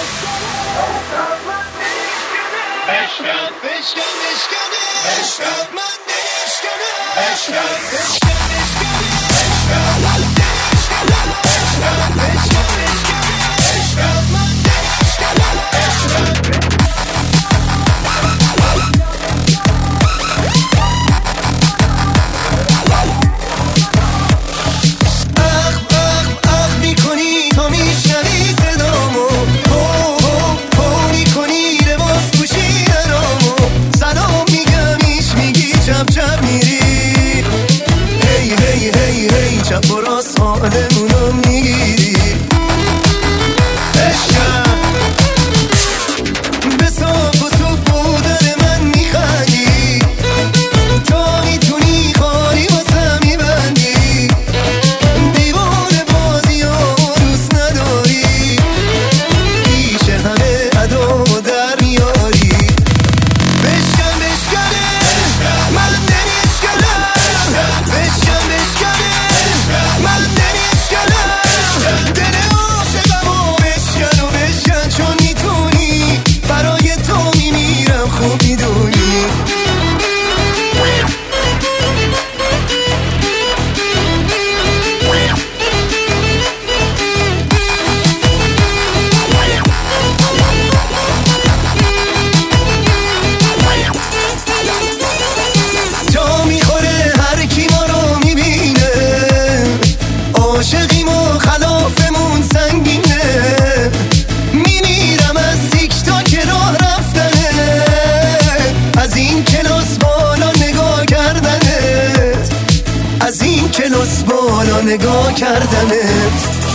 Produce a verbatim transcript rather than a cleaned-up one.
عشقم بشکن بشکنه عشقم من نشکنه عشقم بشکن بشکنه عشقم من نشکنه عشقم بشکن بشکنه عشقم من نشکنه عشقم چپ و راست حالمونو میگیری عشقم به صاف و صوف بودن من میخندی تا میتونی خالی واسه میبندی دیوان بازی ها دوست نداری پیش همه ادا در میاری بشکن بشکنه من نمیشکنم بشکن بشکنه من نمیشکنم دل عاشقمو بشکن و بشکن چون میتونی برای تو میمیرم خوب میدونی جا میخوره هر کی ما رو میبینه عاشقیم و خلافمون سنگینه میمیرم از تیک تاک راه رفتنه از این کلاس بالا نگاه کردنت از این کلاس بالا نگاه کردنت